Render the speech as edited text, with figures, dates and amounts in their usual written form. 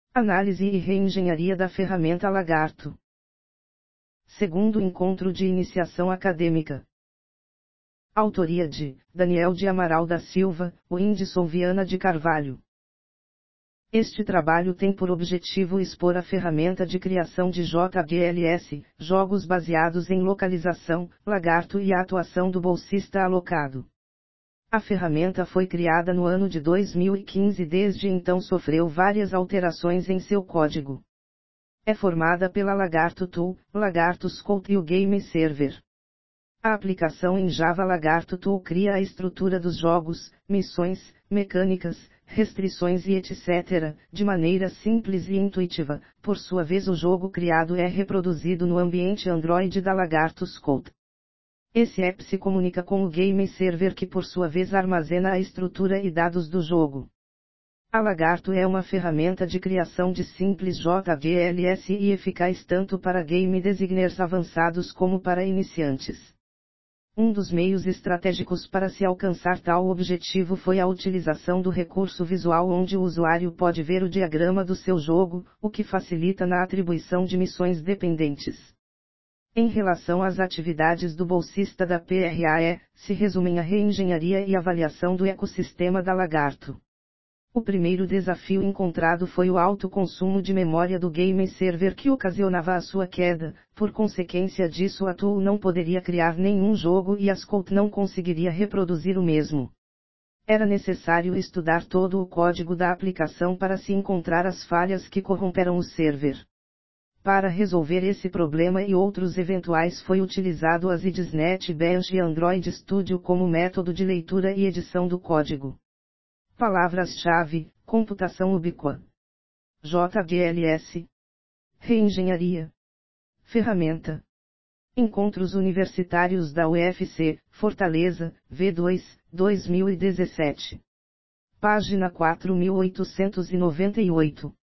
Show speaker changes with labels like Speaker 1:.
Speaker 1: Análise e reengenharia da ferramenta Lagarto. Segundo encontro de iniciação acadêmica. Autoria de Daniel de Amaral da Silva, Whindersson Viana de Carvalho. Este trabalho tem por objetivo expor a ferramenta de criação de JGLS, jogos baseados em localização, Lagarto e a atuação do bolsista alocado. A ferramenta foi criada no ano de 2015 e desde então sofreu várias alterações em seu código. É formada pela Lagarto Tool, Lagarto Scout e o Game Server. A aplicação em Java Lagarto Tool cria a estrutura dos jogos, missões, mecânicas, restrições e etc., de maneira simples e intuitiva. Por sua vez, o jogo criado é reproduzido no ambiente Android da Lagarto Scout. Esse app se comunica com o Game Server que por sua vez armazena a estrutura e dados do jogo. A Lagarto é uma ferramenta de criação de simples JGLS e eficaz tanto para game designers avançados como para iniciantes. Um dos meios estratégicos para se alcançar tal objetivo foi a utilização do recurso visual onde o usuário pode ver o diagrama do seu jogo, o que facilita na atribuição de missões dependentes. Em relação às atividades do bolsista da PRAE, se resumem a reengenharia e avaliação do ecossistema da Lagarto. O primeiro desafio encontrado foi o alto consumo de memória do Game Server que ocasionava a sua queda, por consequência disso a Tool não poderia criar nenhum jogo e a Scout não conseguiria reproduzir o mesmo. Era necessário estudar todo o código da aplicação para se encontrar as falhas que corromperam o server. Para resolver esse problema e outros eventuais foi utilizado as IDEs NetBeans e Android Studio como método de leitura e edição do código. Palavras-chave: computação ubíqua, JGLS, reengenharia, ferramenta. Encontros Universitários da UFC, Fortaleza, V2, 2017. Página 4898.